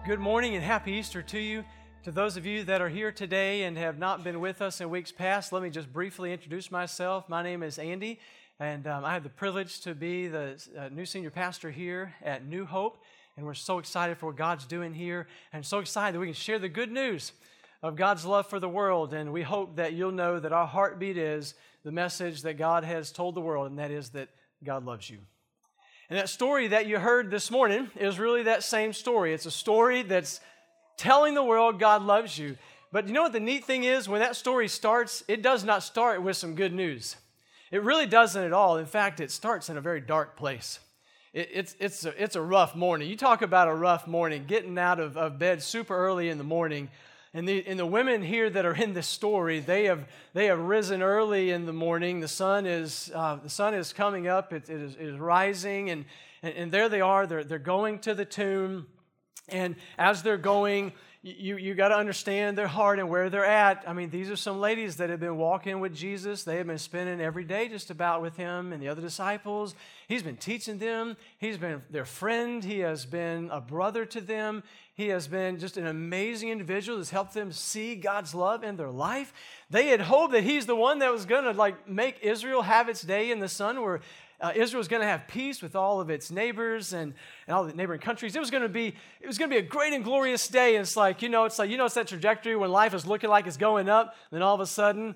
Good morning and happy Easter to you. To those of you that are here today and have not been with us in weeks past, let me just briefly introduce myself. My name is Andy, and I have the privilege to be the new senior pastor here at New Hope, and we're so excited for what God's doing here, and so excited that we can share the good news of God's love for the world, and we hope that you'll know that our heartbeat is the message that God has told the world, and that is that God loves you. And that story that you heard this morning is really that same story. It's a story that's telling the world God loves you. But you know what the neat thing is? When that story starts, it does not start with some good news. It really doesn't at all. In fact, it starts in a very dark place. It's a rough morning. You talk about a rough morning, getting out of bed super early in the morning. And the women here that are in this story, they have risen early in the morning. The sun is coming up. It is rising, and there they are. They're going to the tomb, and as they're going, you got to understand their heart and where they're at. I mean, these are some ladies that have been walking with Jesus. They have been spending every day just about with him and the other disciples. He's been teaching them. He's been their friend. He has been a brother to them. He has been just an amazing individual that's helped them see God's love in their life. They had hoped that he's the one that was going to make Israel have its day in the sun, where Israel was going to have peace with all of its neighbors and all the neighboring countries. It was going to be a great and glorious day. And it's that trajectory when life is looking like it's going up, and then all of a sudden,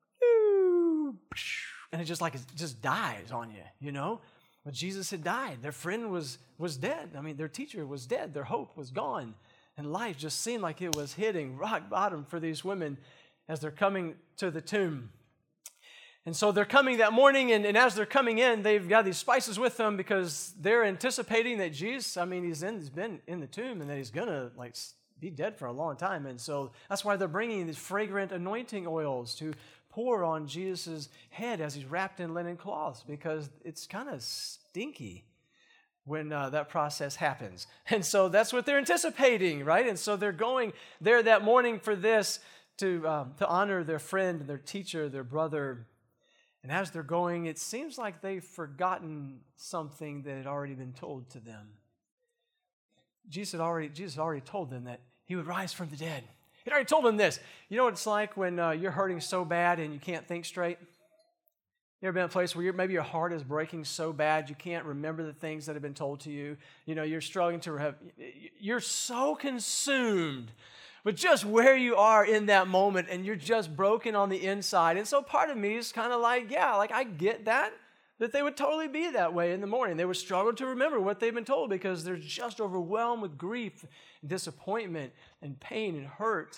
and it just dies on you, But Jesus had died. Their friend was dead. I mean, their teacher was dead. Their hope was gone. And life just seemed like it was hitting rock bottom for these women as they're coming to the tomb. And so they're coming that morning, and as they're coming in, they've got these spices with them because they're anticipating that Jesus, he's been in the tomb and that he's going to be dead for a long time. And so that's why they're bringing these fragrant anointing oils to pour on Jesus' head as he's wrapped in linen cloths, because it's kind of stinky when that process happens. And so that's what they're anticipating, right? And so they're going there that morning for this to honor their friend, their teacher, their brother. And as they're going, it seems like they've forgotten something that had already been told to them. Jesus had already told them that he would rise from the dead. He'd already told them this. You know what it's like when you're hurting so bad and you can't think straight? You ever been in a place where maybe your heart is breaking so bad you can't remember the things that have been told to you? You're struggling you're so consumed with just where you are in that moment, and you're just broken on the inside. And so part of me is kind of I get that they would totally be that way in the morning. They would struggle to remember what they've been told because they're just overwhelmed with grief and disappointment and pain and hurt.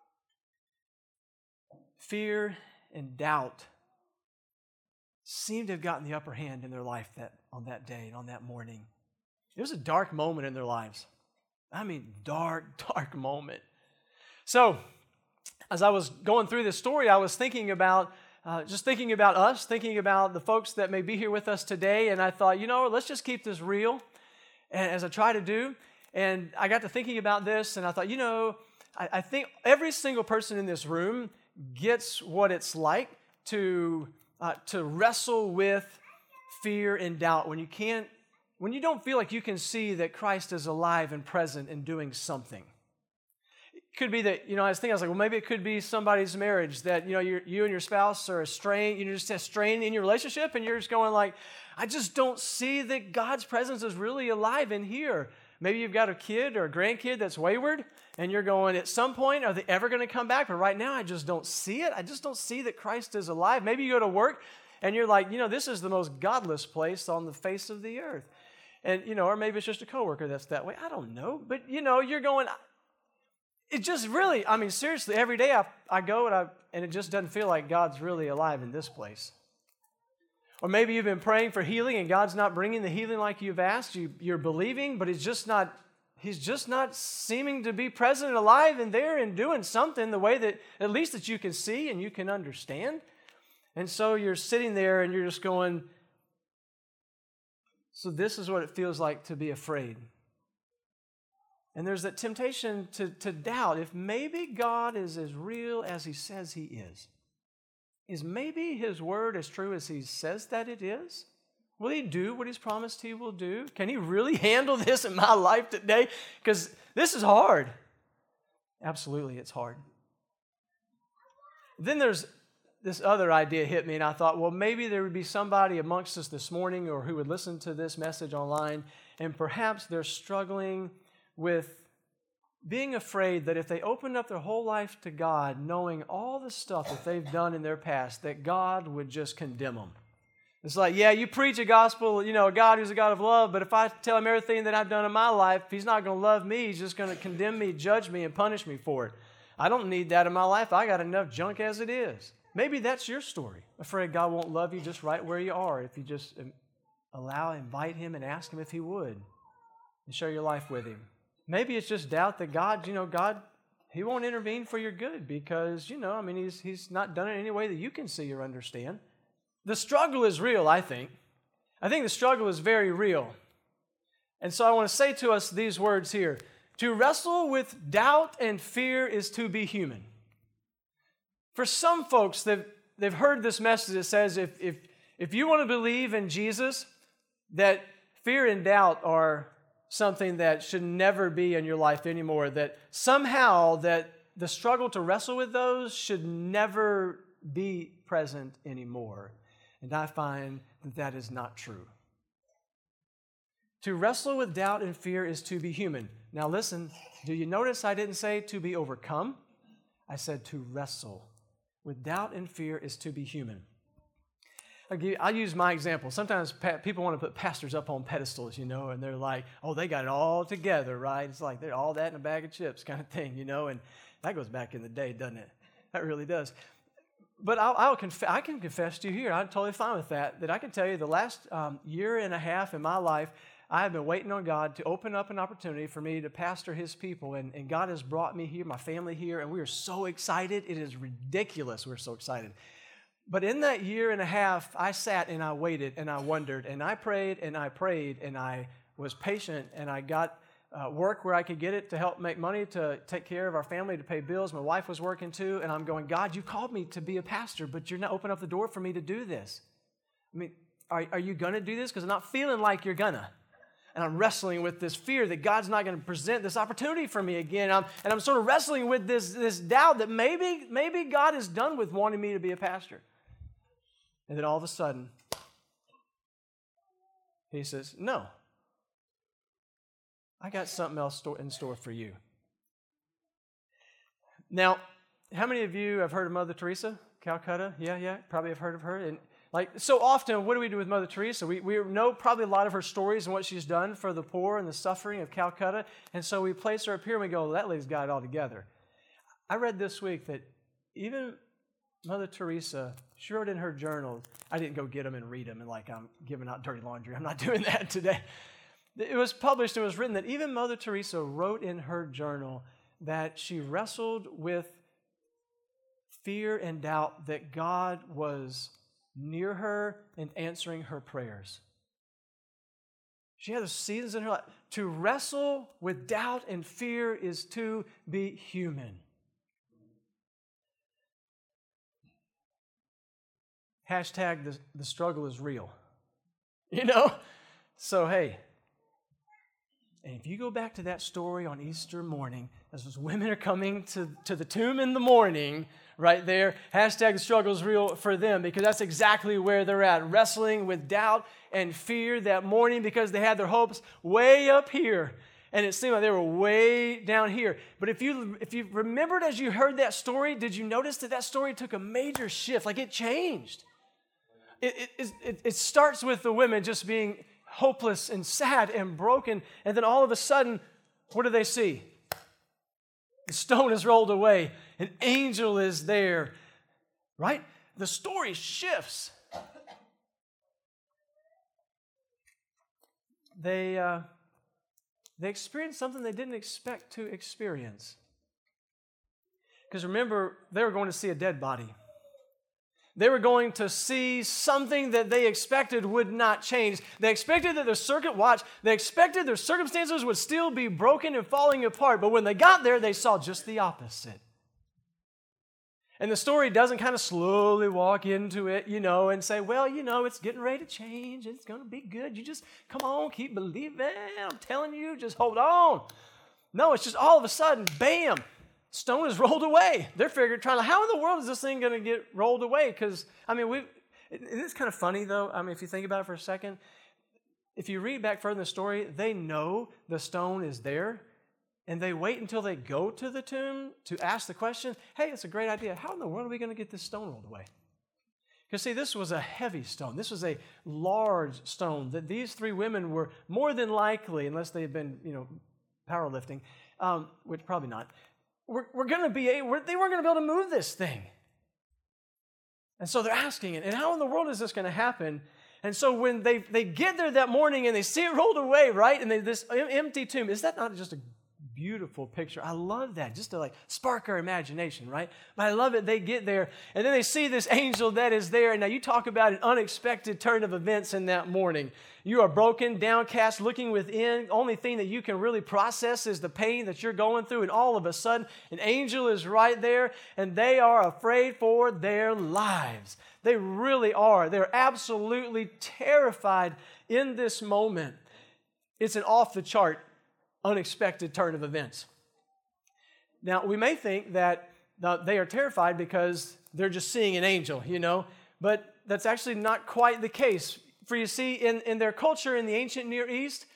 Fear and doubt seem to have gotten the upper hand in their life on that day and on that morning. It was a dark moment in their lives. I mean, dark moment. So, as I was going through this story, I was thinking about us, thinking about the folks that may be here with us today, and I thought, let's just keep this real, and as I try to do. And I got to thinking about this, and I thought, I think every single person in this room gets what it's like to wrestle with fear and doubt when you don't feel like you can see that Christ is alive and present and doing something. Could be that, I was like, well, maybe it could be somebody's marriage that, you and your spouse are estranged, you're just strained in your relationship, and you're just going I just don't see that God's presence is really alive in here. Maybe you've got a kid or a grandkid that's wayward, and you're going, at some point, are they ever going to come back? But right now, I just don't see it. I just don't see that Christ is alive. Maybe you go to work, and you're like, this is the most godless place on the face of the earth. And, or maybe it's just a coworker that's that way. I don't know. But, you're going, it just really, seriously, every day I go and it just doesn't feel like God's really alive in this place. Or maybe you've been praying for healing and God's not bringing the healing like you've asked. You're believing, but He's just not seeming to be present and alive and there and doing something the way that, at least that you can see and you can understand. And so you're sitting there and you're just going, so this is what it feels like to be afraid. And there's that temptation to doubt if maybe God is as real as He says He is. Is maybe His word as true as He says that it is? Will he do what he's promised he will do? Can he really handle this in my life today? Because this is hard. Absolutely, it's hard. Then there's this other idea hit me, and I thought, well, maybe there would be somebody amongst us this morning or who would listen to this message online, and perhaps they're struggling with being afraid that if they opened up their whole life to God, knowing all the stuff that they've done in their past, that God would just condemn them. It's like, yeah, you preach a gospel, a God who's a God of love, but if I tell him everything that I've done in my life, he's not going to love me. He's just going to condemn me, judge me, and punish me for it. I don't need that in my life. I got enough junk as it is. Maybe that's your story. Afraid God won't love you just right where you are if you just invite him and ask him if he would and share your life with him. Maybe it's just doubt that God, he won't intervene for your good because, he's not done it in any way that you can see or understand. The struggle is real, I think. I think the struggle is very real. And so I want to say to us these words here. To wrestle with doubt and fear is to be human. For some folks, they've heard this message that says if you want to believe in Jesus, that fear and doubt are something that should never be in your life anymore, that somehow that the struggle to wrestle with those should never be present anymore. And I find that that is not true. To wrestle with doubt and fear is to be human. Now listen, do you notice I didn't say to be overcome? I said to wrestle. With doubt and fear is to be human. I'll use my example. Sometimes people want to put pastors up on pedestals, and they're like, oh, they got it all together, right? It's like they're all that in a bag of chips kind of thing, and that goes back in the day, doesn't it? That really does. But I can confess to you here, I'm totally fine with that I can tell you the last year and a half in my life, I have been waiting on God to open up an opportunity for me to pastor his people, and God has brought me here, my family here, and we are so excited. It is ridiculous. We're so excited. But in that year and a half, I sat and I waited and I wondered, and I prayed and I prayed, and I was patient, and I got work where I could get it to help make money to take care of our family, to pay bills. My wife was working too, and I'm going, God, you called me to be a pastor, but you're not opening up the door for me to do this. I mean, are you going to do this? Because I'm not feeling like you're going to. And I'm wrestling with this fear that God's not going to present this opportunity for me again. And I'm sort of wrestling with this doubt that maybe God is done with wanting me to be a pastor. And then all of a sudden, he says, no. I got something else in store for you. Now, how many of you have heard of Mother Teresa, Calcutta? Yeah, probably have heard of her. And so often, what do we do with Mother Teresa? We know probably a lot of her stories and what she's done for the poor and the suffering of Calcutta, and so we place her up here and we go, well, that lady's got it all together. I read this week that even Mother Teresa, she wrote in her journal, I didn't go get them and read them and I'm giving out dirty laundry. I'm not doing that today. It was published, it was written that even Mother Teresa wrote in her journal that she wrestled with fear and doubt that God was near her and answering her prayers. She had those seasons in her life. To wrestle with doubt and fear is to be human. Hashtag the struggle is real. So hey, and if you go back to that story on Easter morning, as those women are coming to the tomb in the morning, right there, hashtag the struggle is real for them, because that's exactly where they're at, wrestling with doubt and fear that morning because they had their hopes way up here. And it seemed like they were way down here. But if you remembered as you heard that story, did you notice that story took a major shift? It changed. It starts with the women just being hopeless and sad and broken, and then all of a sudden, what do they see? The stone is rolled away. An angel is there, right? The story shifts. They experienced something they didn't expect to experience. Because remember, they were going to see a dead body. They were going to see something that they expected would not change. They expected that their circumstances would still be broken and falling apart. But when they got there, they saw just the opposite. And the story doesn't kind of slowly walk into it, and say, well, it's getting ready to change. It's going to be good. You just, come on, keep believing. I'm telling you, just hold on. No, it's just all of a sudden, bam, stone is rolled away. They're trying to, how in the world is this thing going to get rolled away? Because, it's kind of funny, though. If you think about it for a second, if you read back further in the story, they know the stone is there. And they wait until they go to the tomb to ask the question, hey, it's a great idea. How in the world are we going to get this stone rolled away? Because, see, this was a heavy stone. This was a large stone that these three women were more than likely, unless they had been, powerlifting, which probably not, they weren't going to be able to move this thing. And so they're asking it, and how in the world is this going to happen? And so when they get there that morning and they see it rolled away, right, and this empty tomb, is that not just a beautiful picture? I love that, just to spark our imagination, right? But I love it. They get there, and then they see this angel that is there. And now you talk about an unexpected turn of events in that morning. You are broken, downcast, looking within. Only thing that you can really process is the pain that you're going through. And all of a sudden, an angel is right there, and they are afraid for their lives. They really are. They're absolutely terrified in this moment. It's an off-the-chart unexpected turn of events. Now, we may think that they are terrified because they're just seeing an angel, but that's actually not quite the case. For you see, in their culture in the ancient Near East,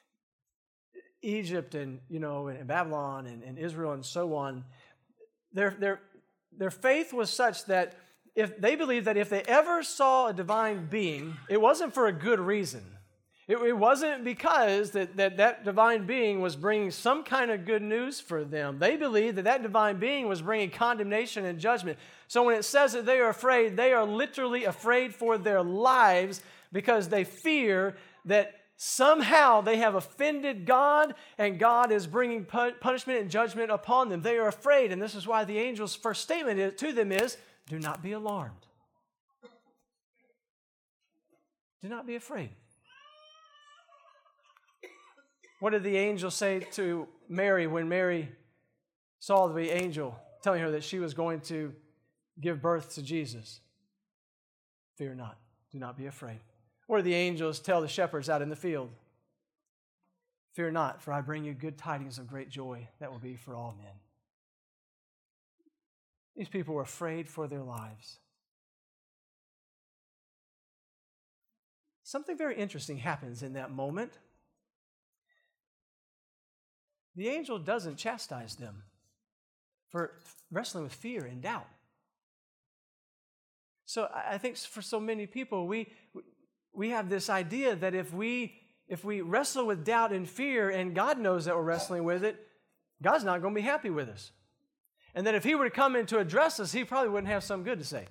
Egypt and, and Babylon and Israel and so on, their faith was such that if they believed that if they ever saw a divine being, it wasn't for a good reason. It wasn't because that divine being was bringing some kind of good news for them. They believed that divine being was bringing condemnation and judgment. So when it says that they are afraid, they are literally afraid for their lives because they fear that somehow they have offended God and God is bringing punishment and judgment upon them. They are afraid, and this is why the angel's first statement to them is, do not be alarmed. Do not be afraid. What did the angel say to Mary when Mary saw the angel telling her that she was going to give birth to Jesus? Fear not. Do not be afraid. What did the angels tell the shepherds out in the field? Fear not, for I bring you good tidings of great joy that will be for all men. These people were afraid for their lives. Something very interesting happens in that moment. The angel doesn't chastise them for wrestling with fear and doubt. So I think for so many people, we have this idea that if we wrestle with doubt and fear, and God knows that we're wrestling with it, God's not going to be happy with us. And that if He were to come in to address us, He probably wouldn't have something good to say.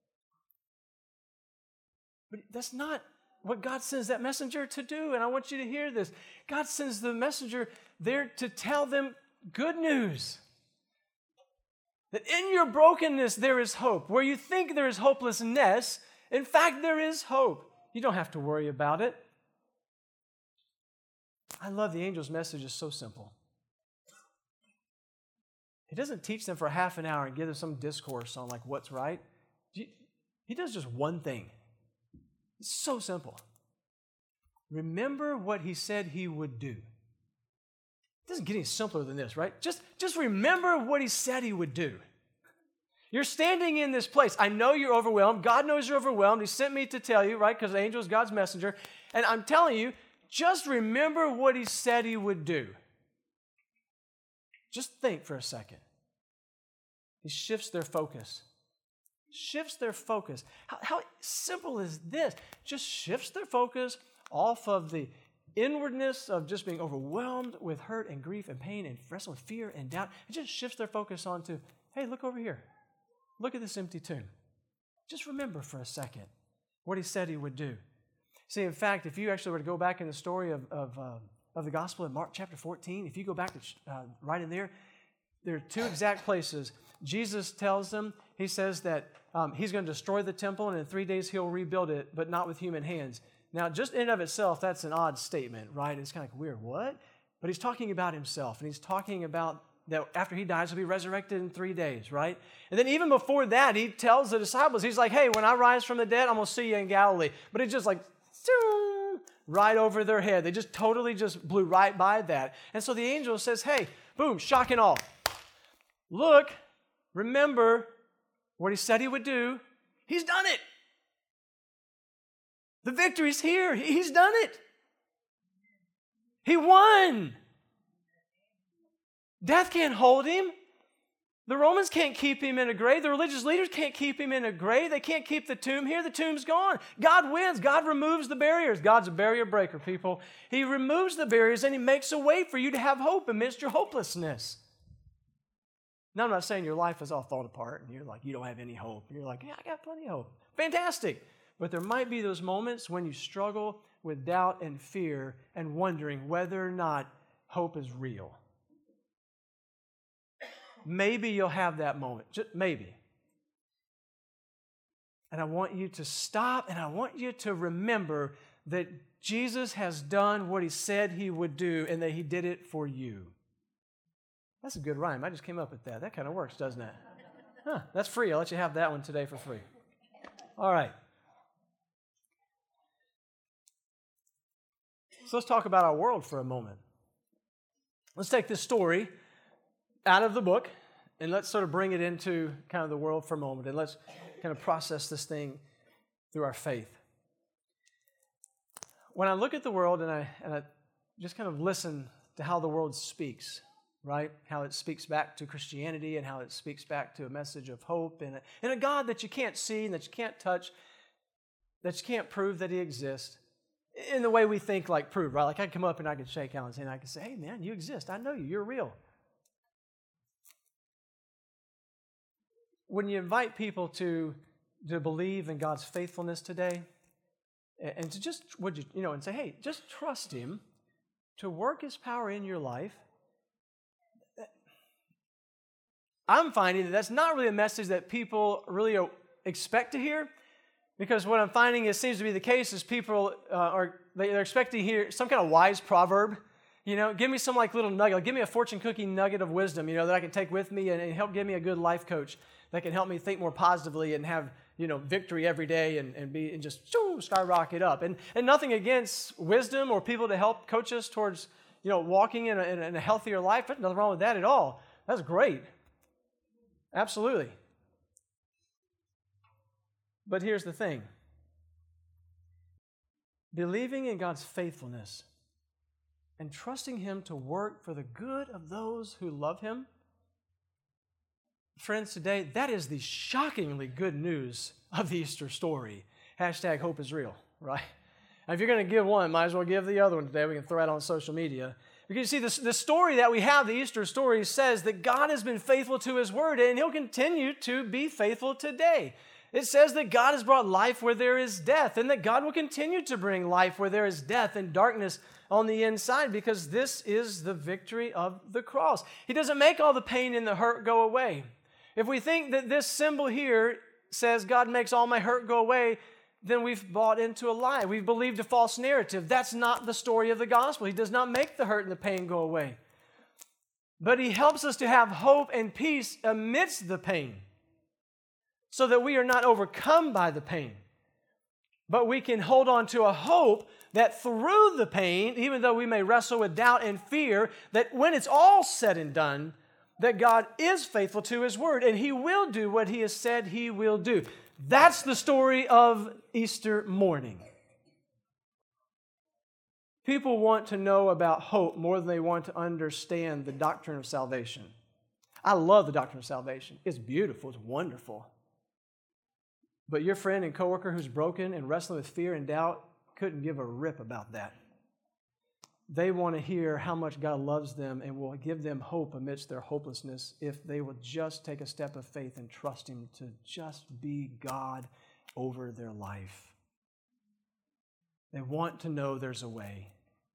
But that's not what God sends that messenger to do, and I want you to hear this. God sends the messenger there to tell them good news. That in your brokenness there is hope. Where you think there is hopelessness, in fact there is hope. You don't have to worry about it. I love the angel's message. It's so simple. He doesn't teach them for half an hour and give them some discourse on what's right. He does just one thing. It's so simple. Remember what He said He would do. It doesn't get any simpler than this, right? Just remember what He said He would do. You're standing in this place. I know you're overwhelmed. God knows you're overwhelmed. He sent me to tell you, right? Because the angel is God's messenger. And I'm telling you, just remember what He said He would do. Just think for a second. He shifts their focus. Shifts their focus. How simple is this? Just shifts their focus off of the inwardness of just being overwhelmed with hurt and grief and pain and wrestling with fear and doubt. It just shifts their focus onto, hey, look over here. Look at this empty tomb. Just remember for a second what He said He would do. See, in fact, if you actually were to go back in the story of the gospel in Mark chapter 14, if you go back to right in there are two exact places. Jesus tells them, He says that He's going to destroy the temple and in 3 days He'll rebuild it, but not with human hands. Now, just in and of itself, that's an odd statement, right? It's kind of weird. What? But He's talking about Himself, and He's talking about that after he dies, he'll be resurrected in 3 days, right? And then even before that, he tells the disciples, he's like, hey, when I rise from the dead, I'm going to see you in Galilee. But it's just like, right over their head. They just totally just blew right by that. And so the angel says, hey, boom, shock and awe. Look, remember what he said he would do. He's done it. The victory's here. He's done it. He won. Death can't hold him. The Romans can't keep him in a grave. The religious leaders can't keep him in a grave. They can't keep the tomb here. The tomb's gone. God wins. God removes the barriers. God's a barrier breaker, people. He removes the barriers and he makes a way for you to have hope amidst your hopelessness. Now, I'm not saying your life is all falling apart and you're like, you don't have any hope. You're like, yeah, I got plenty of hope. Fantastic. But there might be those moments when you struggle with doubt and fear and wondering whether or not hope is real. Maybe you'll have that moment, just maybe. And I want you to stop and I want you to remember that Jesus has done what he said he would do and that he did it for you. That's a good rhyme. I just came up with that. That kind of works, doesn't it? Huh, that's free. I'll let you have that one today for free. All right. So let's talk about our world for a moment. Let's take this story out of the book, and let's sort of bring it into kind of the world for a moment, and let's kind of process this thing through our faith. When I look at the world and I just kind of listen to how the world speaks, right? How it speaks back to Christianity and how it speaks back to a message of hope and a God that you can't see and that you can't touch, that you can't prove that he exists. In the way we think like prove, right? Like I can come up and I can shake Alan's hand and I can say, hey man, you exist. I know you. You're real. When you invite people to believe in God's faithfulness today, and to just, and say, hey, just trust him to work his power in your life, I'm finding that that's not really a message that people really expect to hear, because what I'm finding seems to be the case is people they're expecting to hear some kind of wise proverb. Give me some like little nugget, give me a fortune cookie nugget of wisdom, that I can take with me and help give me a good life coach that can help me think more positively and have, victory every day and just skyrocket up. And nothing against wisdom or people to help coach us towards, walking in a healthier life. There's nothing wrong with that at all. That's great. Absolutely. But here's the thing. Believing in God's faithfulness and trusting him to work for the good of those who love him, friends, today, that is the shockingly good news of the Easter story. Hashtag hope is real, right? And if you're going to give one, might as well give the other one today. We can throw it on social media. Because you see, the story that we have, the Easter story, says that God has been faithful to his word, and he'll continue to be faithful today. It says that God has brought life where there is death, and that God will continue to bring life where there is death and darkness on the inside, because this is the victory of the cross. He doesn't make all the pain and the hurt go away. If we think that this symbol here says God makes all my hurt go away, then we've bought into a lie. We've believed a false narrative. That's not the story of the gospel. He does not make the hurt and the pain go away. But he helps us to have hope and peace amidst the pain, so that we are not overcome by the pain, but we can hold on to a hope that through the pain, even though we may wrestle with doubt and fear, that when it's all said and done, that God is faithful to his word and he will do what he has said he will do. That's the story of Easter morning. People want to know about hope more than they want to understand the doctrine of salvation. I love the doctrine of salvation. It's beautiful. It's wonderful. But your friend and coworker who's broken and wrestling with fear and doubt couldn't give a rip about that. They want to hear how much God loves them and will give them hope amidst their hopelessness if they will just take a step of faith and trust him to just be God over their life. They want to know there's a way.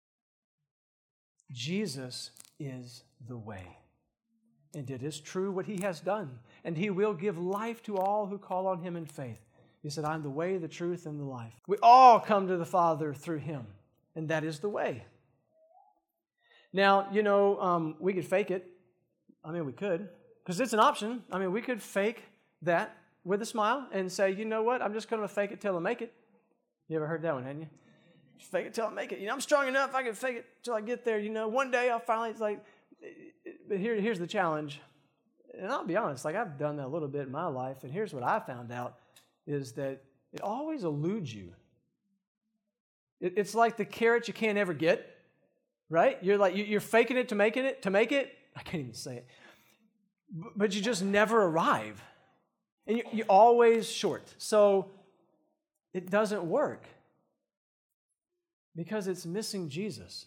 Jesus is the way. And it is true what he has done. And he will give life to all who call on him in faith. He said, I'm the way, the truth, and the life. We all come to the Father through him. And that is the way. Now, we could fake it. I mean, we could, because it's an option. I mean, we could fake that with a smile and say, you know what, I'm just going to fake it till I make it. You ever heard that one, hadn't you? Just fake it till I make it. I'm strong enough, I can fake it till I get there. One day I'll finally, it's like, but here's the challenge. And I'll be honest, I've done that a little bit in my life, and here's what I found out, is that it always eludes you. It's like the carrot you can't ever get, right? You're faking it to make it. I can't even say it. But you just never arrive. And you're always short. So it doesn't work because it's missing Jesus.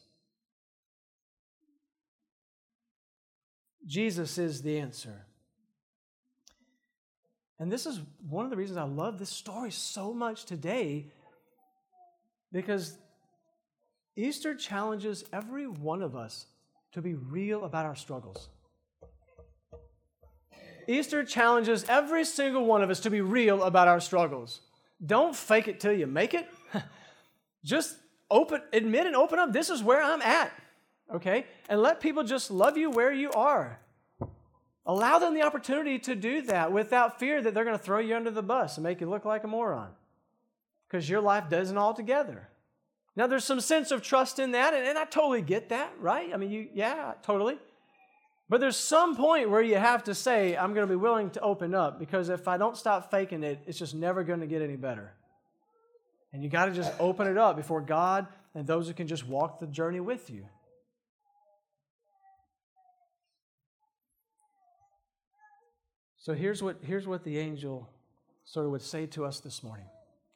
Jesus is the answer. And this is one of the reasons I love this story so much today, because Easter challenges every one of us to be real about our struggles. Easter challenges every single one of us to be real about our struggles. Don't fake it till you make it. Just admit and open up. This is where I'm at, okay? And let people just love you where you are. Allow them the opportunity to do that without fear that they're going to throw you under the bus and make you look like a moron, because your life doesn't altogether. Now, there's some sense of trust in that, and I totally get that, right? I mean, totally. But there's some point where you have to say, I'm going to be willing to open up, because if I don't stop faking it, it's just never going to get any better. And you got to just open it up before God and those who can just walk the journey with you. So here's what the angel sort of would say to us this morning.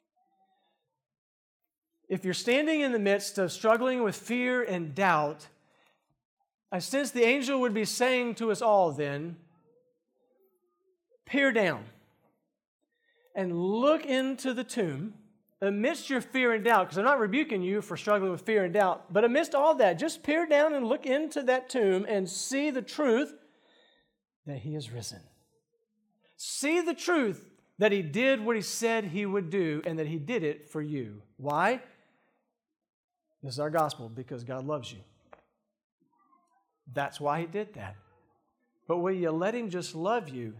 If you're standing in the midst of struggling with fear and doubt, I sense the angel would be saying to us all then, peer down and look into the tomb amidst your fear and doubt, because I'm not rebuking you for struggling with fear and doubt, but amidst all that, just peer down and look into that tomb and see the truth that He is risen. See the truth that He did what He said He would do, and that He did it for you. Why? This is our gospel, because God loves you. That's why He did that. But will you let Him just love you,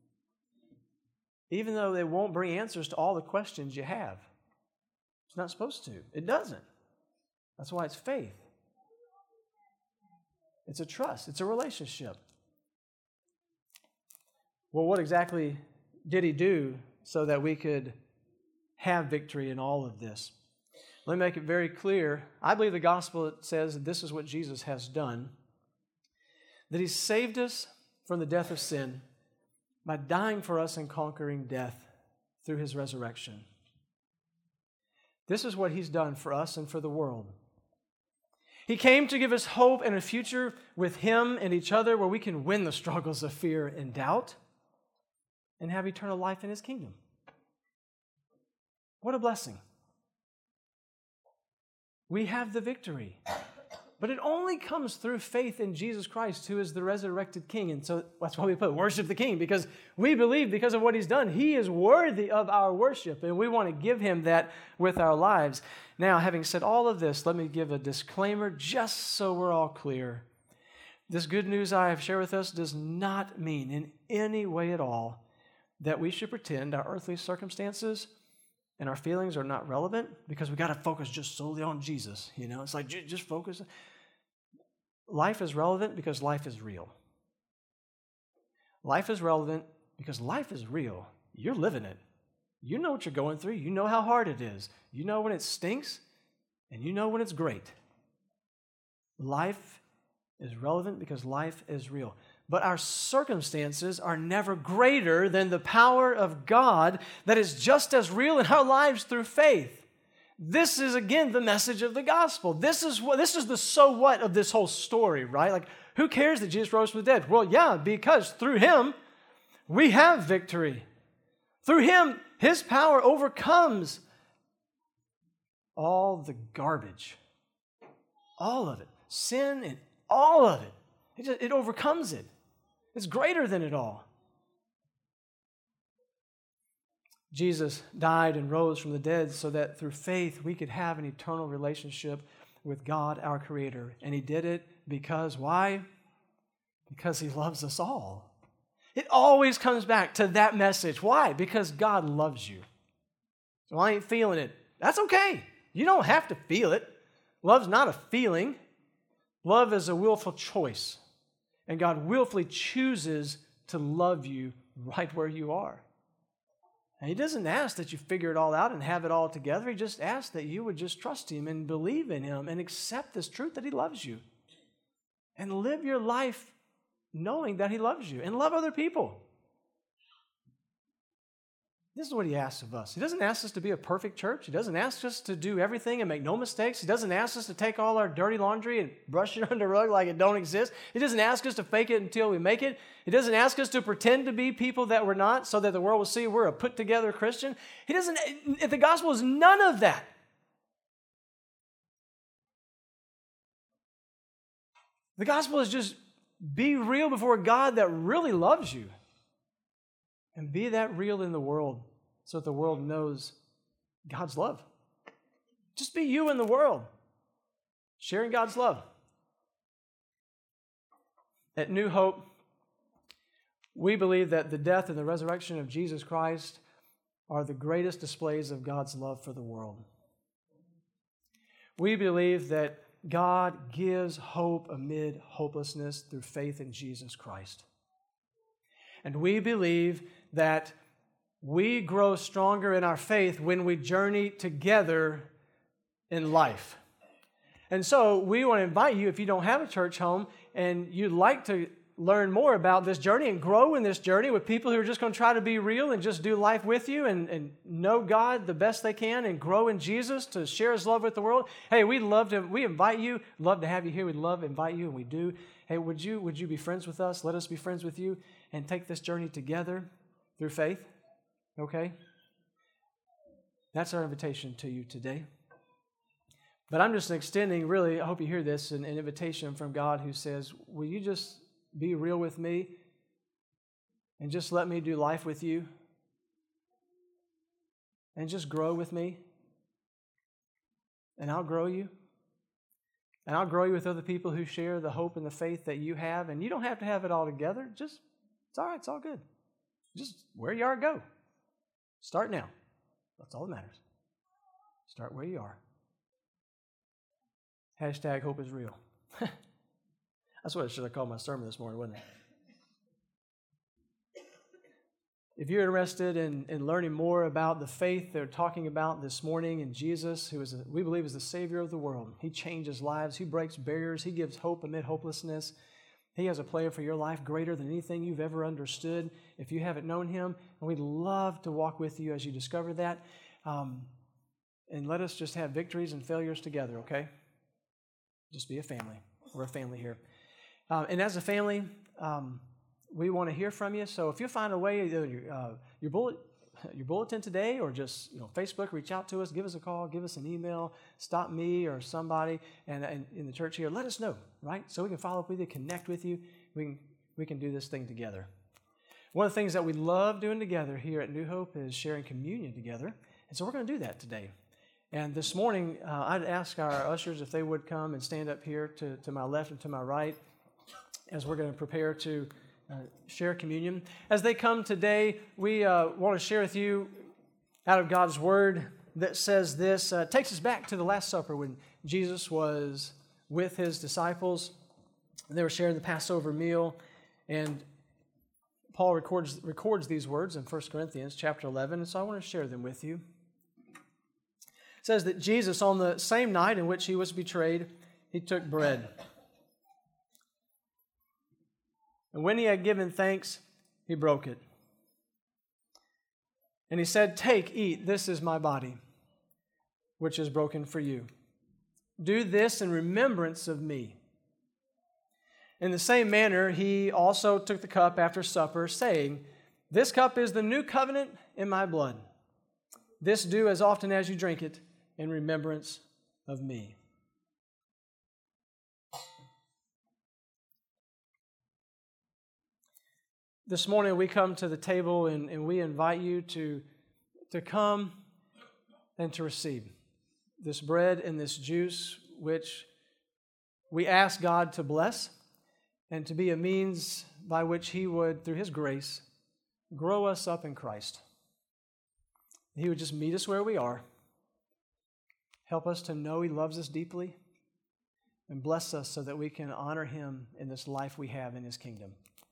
even though they won't bring answers to all the questions you have? It's not supposed to. It doesn't. That's why it's faith. It's a trust. It's a relationship. Well, what exactly did He do so that we could have victory in all of this? Let me make it very clear. I believe the gospel says that this is what Jesus has done, that He saved us from the death of sin by dying for us and conquering death through His resurrection. This is what He's done for us and for the world. He came to give us hope and a future with Him and each other where we can win the struggles of fear and doubt and have eternal life in His kingdom. What a blessing. We have the victory. But it only comes through faith in Jesus Christ, who is the resurrected King. And so that's why we put worship the King, because we believe because of what He's done, He is worthy of our worship, and we want to give Him that with our lives. Now, having said all of this, let me give a disclaimer just so we're all clear. This good news I have shared with us does not mean in any way at all that we should pretend our earthly circumstances and our feelings are not relevant, because we got to focus just solely on Jesus. It's like, just focus. Life is relevant because life is real. Life is relevant because life is real. You're living it. You know what you're going through. You know how hard it is. You know when it stinks, and you know when it's great. Life is relevant because life is real. But our circumstances are never greater than the power of God that is just as real in our lives through faith. This is, again, the message of the gospel. This is the so what of this whole story, right? Like, who cares that Jesus rose from the dead? Well, yeah, because through Him, we have victory. Through Him, His power overcomes all the garbage. All of it. Sin and all of it. It overcomes it. It's greater than it all. Jesus died and rose from the dead so that through faith we could have an eternal relationship with God, our Creator. And He did it because, why? Because he loves us all. It always comes back to that message. Why? Because God loves you. So I ain't feeling it. That's okay. You don't have to feel it. Love's not a feeling. Love is a willful choice. And God willfully chooses to love you right where you are. And he doesn't ask that you figure it all out and have it all together. He just asks that you would just trust him and believe in him and accept this truth that he loves you. And live your life knowing that he loves you and love other people. This is what he asks of us. He doesn't ask us to be a perfect church. He doesn't ask us to do everything and make no mistakes. He doesn't ask us to take all our dirty laundry and brush it under the rug like it don't exist. He doesn't ask us to fake it until we make it. He doesn't ask us to pretend to be people that we're not so that the world will see we're a put-together Christian. He doesn't. The gospel is none of that. The gospel is just be real before God that really loves you. And be that real in the world so that the world knows God's love. Just be you in the world, sharing God's love. At New Hope, we believe that the death and the resurrection of Jesus Christ are the greatest displays of God's love for the world. We believe that God gives hope amid hopelessness through faith in Jesus Christ. And we believe that we grow stronger in our faith when we journey together in life. And so we want to invite you, if you don't have a church home and you'd like to learn more about this journey and grow in this journey with people who are just going to try to be real and just do life with you and know God the best they can and grow in Jesus to share his love with the world, hey, we invite you, love to have you here. We'd love to invite you, and we do. Hey, would you be friends with us? Let us be friends with you and take this journey together through faith, okay? That's our invitation to you today. But I'm just extending, really, I hope you hear this, an invitation from God who says, will you just be real with me and just let me do life with you and just grow with me, and I'll grow you. And I'll grow you with other people who share the hope and the faith that you have, and you don't have to have it all together. Just, it's all right, it's all good. Just where you are, go. Start now. That's all that matters. Start where you are. Hashtag hope is real. That's what I should have called my sermon this morning, wasn't it? If you're interested in learning more about the faith they're talking about this morning in Jesus, who we believe is the Savior of the world. He changes lives. He breaks barriers. He gives hope amid hopelessness. He has a plan for your life greater than anything you've ever understood if you haven't known him. And we'd love to walk with you as you discover that. And let us just have victories and failures together, okay? Just be a family. We're a family here. And as a family, we want to hear from you. So if you find a way, your bulletin today, or just Facebook, reach out to us, give us a call, give us an email, stop me or somebody and in the church here. Let us know, right? So we can follow up with you, connect with you. We can do this thing together. One of the things that we love doing together here at New Hope is sharing communion together. And so we're going to do that today. And this morning, I'd ask our ushers if they would come and stand up here to my left and to my right as we're going to prepare to share communion. As they come today, we want to share with you out of God's Word that says this. Takes us back to the Last Supper when Jesus was with his disciples. They were sharing the Passover meal, and Paul records these words in 1 Corinthians chapter 11, and so I want to share them with you. It says that Jesus, on the same night in which he was betrayed, he took bread. And when he had given thanks, he broke it. And he said, "Take, eat, this is my body, which is broken for you. Do this in remembrance of me." In the same manner, he also took the cup after supper, saying, "This cup is the new covenant in my blood. This do as often as you drink it in remembrance of me." This morning we come to the table and we invite you to come and to receive this bread and this juice, which we ask God to bless. and to be a means by which He would, through His grace, grow us up in Christ. He would just meet us where we are, help us to know He loves us deeply, and bless us so that we can honor Him in this life we have in His kingdom.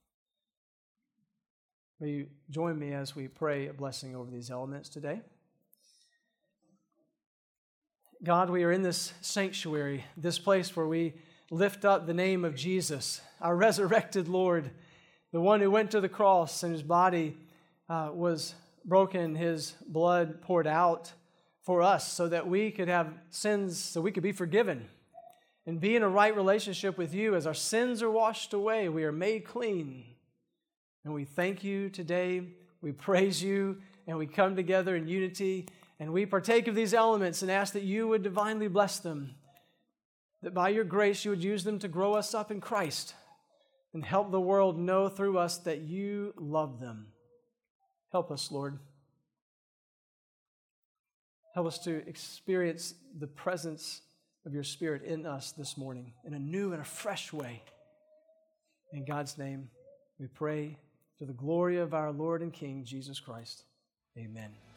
Will you join me as we pray a blessing over these elements today? God, we are in this sanctuary, this place where we lift up the name of Jesus, our resurrected Lord, the one who went to the cross and whose body was broken, His blood poured out for us so that we could have sins, so we could be forgiven and be in a right relationship with You. As our sins are washed away, we are made clean. And we thank You today, we praise You, and we come together in unity, and we partake of these elements and ask that You would divinely bless them, that by Your grace You would use them to grow us up in Christ and help the world know through us that You love them. Help us, Lord. Help us to experience the presence of Your Spirit in us this morning in a new and a fresh way. In God's name we pray, to the glory of our Lord and King, Jesus Christ. Amen.